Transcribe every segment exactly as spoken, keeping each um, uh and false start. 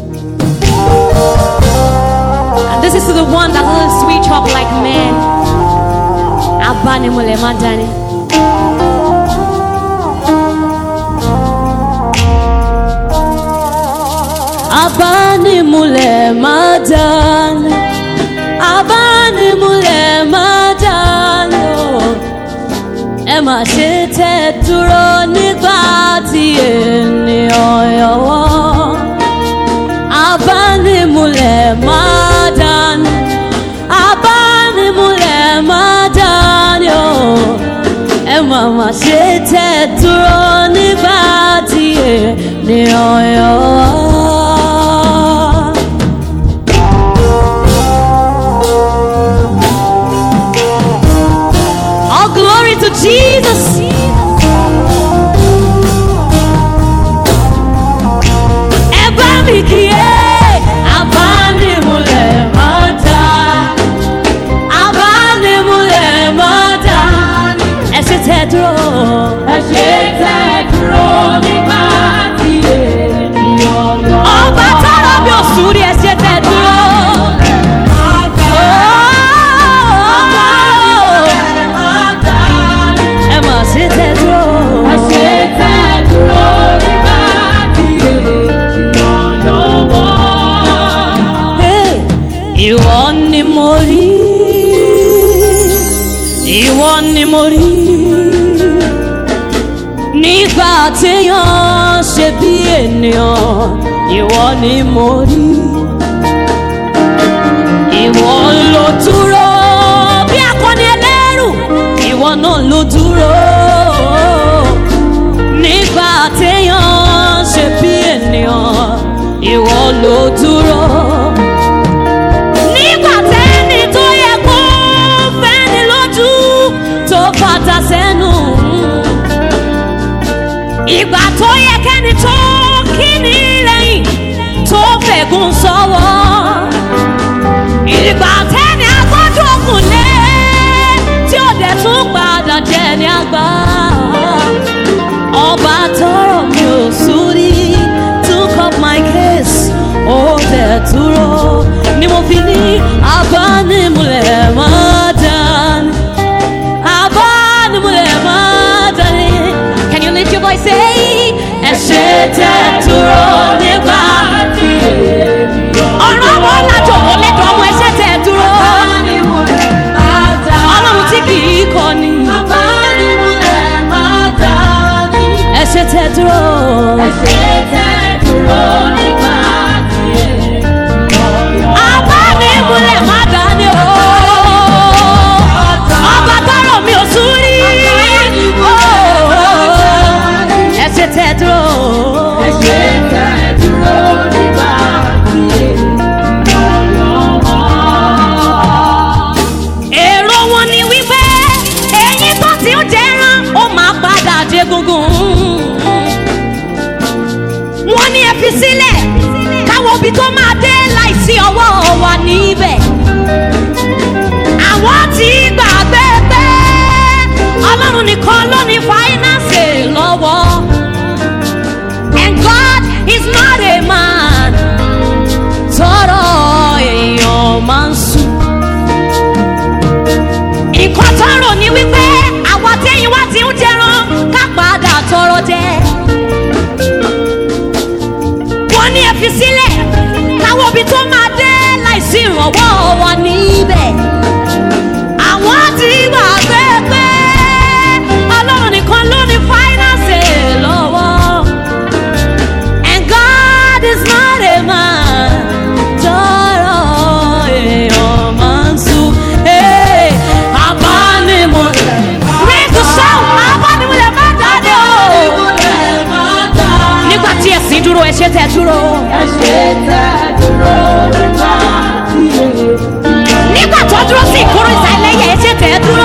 And this is to the one that doesn't switch up like men. Abani mule madani. Abani mule madani. Abani mule madani. Ema shete dúró nígbà tí ènìyàn yọ̀wọ́. Abani mule madani. Abani mule madani. Ema ma shete dúró nígbà tí ènìyàn yọ̀wọ́. To Jesus. Eba mi kiye, abani mule mata, abani mule mata. Ese te duro, ese te duro ni mati e yo yo. Oba tara bi osuri ese te duro. Ìwọ ni mo rí, ìwọ ni mo rí, nígbà téèyàn ṣe bí ènìyàn, ìwọ ni mo rí, ìwọ ló dúró bí akọni ẹlẹ́rù, ìwọ náà ló dúró, nígbà téèyàn ṣe bí ènìyàn, ìwọ ló dúró. Padà sẹ́nu ìgbà tó yẹ kẹ́ni tó kíni lẹ́yìn tó fẹ̀gùn sọ́wọ́ ìgbà tẹ́ni agbọ́dọ̀ òkun lé tí ó dẹ̀ tún padà jẹ́ ní àgbà ọba tọrọ mi ò súrí took up my case ó dẹ̀ dúró ni mo fi ní abánimúlẹ̀ máa dání. Can you lift your voice? Say, Eshe te dúró nígbà tí ọ̀rọ̀ wọn lájọ ọ̀lẹ́dọ̀ ọmọ Eshe te dúró. Ọlọ́run tí kì í kọ̀ ni. Eshe te dúró. Eshe te dúró nígbà tí abánimúlẹ̀ má dání o. Ọba tọrọ mi ò súrí. Eshe te dúró. Eshe te dúró nígbà tí ènìyàn yọ̀wọ́. Èrò wọn ni wípé ẹyin tó ti ń jẹran ó máa padà dé gungun. Wọ́n ní ẹ fi sílẹ̀ káwọn òbí tó máa dé láìsí ọwọ́ wa níbẹ̀. Àwọn tí gbàgbé pé Ọlọ́run nìkan ló ní fáínánsì lọ́wọ́. And God is not a man tọrọ èèyàn máa ń sùn. Nǹkan tọrọ ni wípé àwọn téyìn wá ti ń jẹran ká padà tọrọ jẹ. Wọ́n ní ẹ fi sílẹ̀ káwọn òbí tó máa dé láìsí ìrànwọ́ wa níbẹ̀. Àwọn tí gbàgbé pé Ọlọ́run nìkan ló ní fáínánsì lọ́wọ́. And God is not a man tọrọ èèyàn máa ń sùn. Abánimúlẹ̀ raise the sound. Abánimúlẹ̀ má jáde o. Nígbà tí ẹ̀sìn dúró Eshe te dúró. Eshe te dúró nígbà tí ènìyàn. Nígbà tó dúró sí ìkóró ìsàlẹ̀ yẹ Eshe te dúró.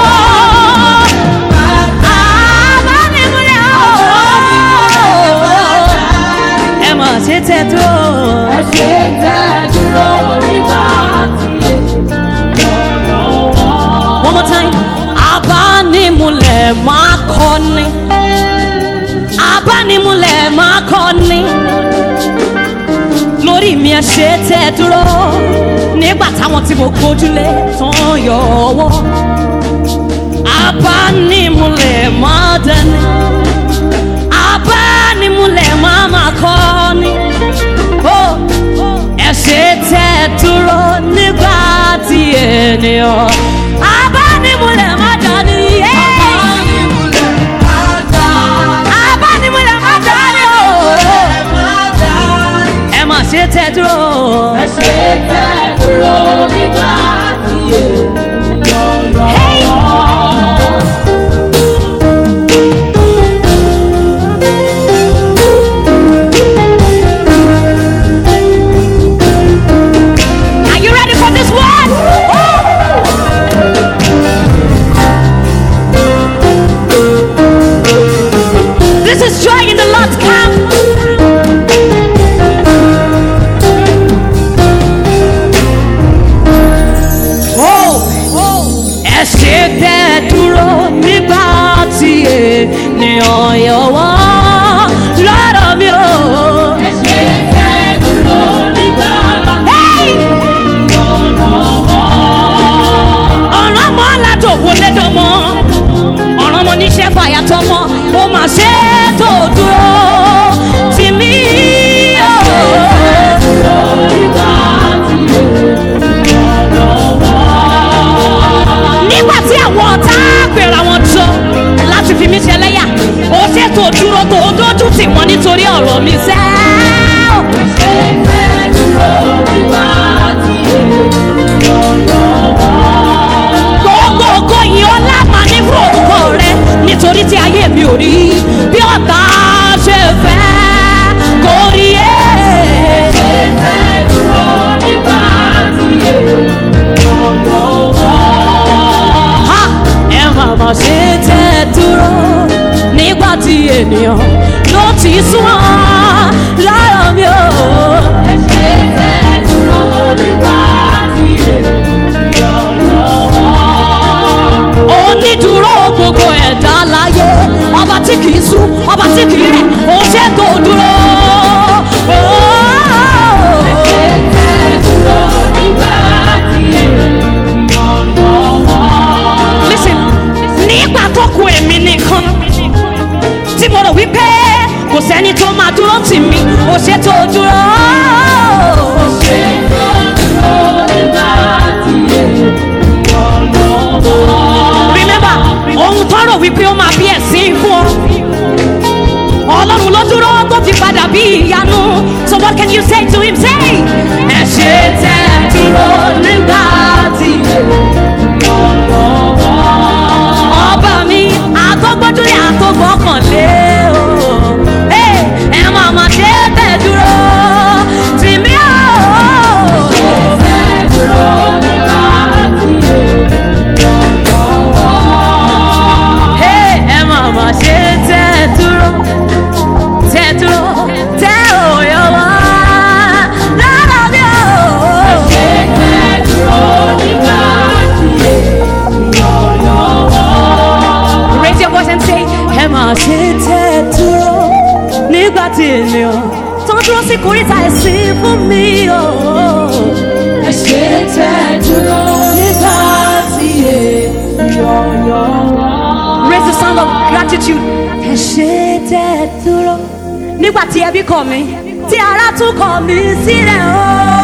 Eshe te dúró. Eshe te dúró nígbà tí ènìyàn yọ̀wọ́. One more time. Abánimúlẹ̀ máa kọ́ni. Abánimúlẹ̀ máa kọ́ni. Lórí mi. mi ẹ ṣé tẹ́ dúró nígbà táwọn tí mo gbójúlé tán yọ ọwọ́. Abánimúlẹ̀ má dání, abánimúlẹ̀ má má kọ́ni. Ẹ ṣé tẹ́ dúró nígbà tí ènìyàn. Abánimúlẹ̀ má dání. Abánimúlẹ̀ má dání o. Ẹ má ṣé tẹ́ dúró. Ẹ ṣé tẹ́ dúró nígbà tí ènìyàn lọ. Nítorí ọ̀rọ̀ mi sẹ́. Ẹ ṣé tẹ́ dúró nígbà tí ènìyàn lọ. Gbogbo ògo yìí ọlá máa ní fún orúkọ rẹ nítorí tí ayé mi ò rí bí ọ̀tá ṣe fẹ́ kò rí ẹ́. Ẹ ṣé tẹ́ dúró nígbà tí ènìyàn lọ. Ẹ máa ma ṣe tẹ́ dúró nígbà tí ènìyàn ló ti sún ọ́ lára mi o. Ẹ ṣé tẹ́ dúró nígbà tí ènìyàn lọ. Onídùúró gbogbo ẹ̀dá láyé, ọba tí kìí sún, ọba tí kìí rẹ̀, ó ṣe tó dúró. Ẹ ṣé tẹ́ dúró nígbà tí ènìyàn lọ. Listen, nígbà tó kù èmi nìkan tí mo rò wípé kò sẹ́ni tó máa dúró tì mí, ó ṣe tó dúró. Ẹ ṣé tẹ́ dúró nígbà tí ènìyàn lọ. Remember, ohun tó rò wípé ó máa bí ẹ̀sín fún ọ, Ọlọ́run ló dúró tó fi padà bí ìyanu. So what can you say to him? Say, ẹ ṣé tẹ́ dúró nígbà tí ènìyàn lọ. ọba mi àtọ́gbọ́dúnrún àtọ́gbọ́kànlé o. Ẹ máa ma ṣe tẹ́ dúró tì mí o. Ẹ ṣé tẹ́ dúró nígbà tí ènìyàn lọ. Ẹ máa ma ṣe tẹ́ dúró tẹ́ dúró tẹ́ òye wá lára mi o. Ẹ ṣé tẹ́ dúró nígbà tí ènìyàn lọ. Raise your voice and say, ẹ máa ṣe tẹ́ dúró nígbà tí ènìyàn tó dúró sí kòríta ẹ̀sìn fún mi o. Ẹ ṣé tẹ́ dúró nígbà tí ènìyàn lọ. Raise the sound of gratitude. Ẹ ṣé tẹ́ dúró nígbà tí ẹbí kọ̀ mí, tí ará tún kọ̀ mí sílẹ̀ o.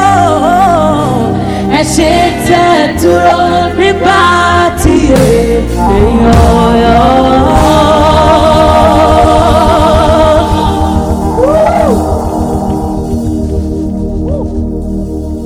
Ẹ ṣé tẹ́ dúró nígbà tí ènìyàn lọ.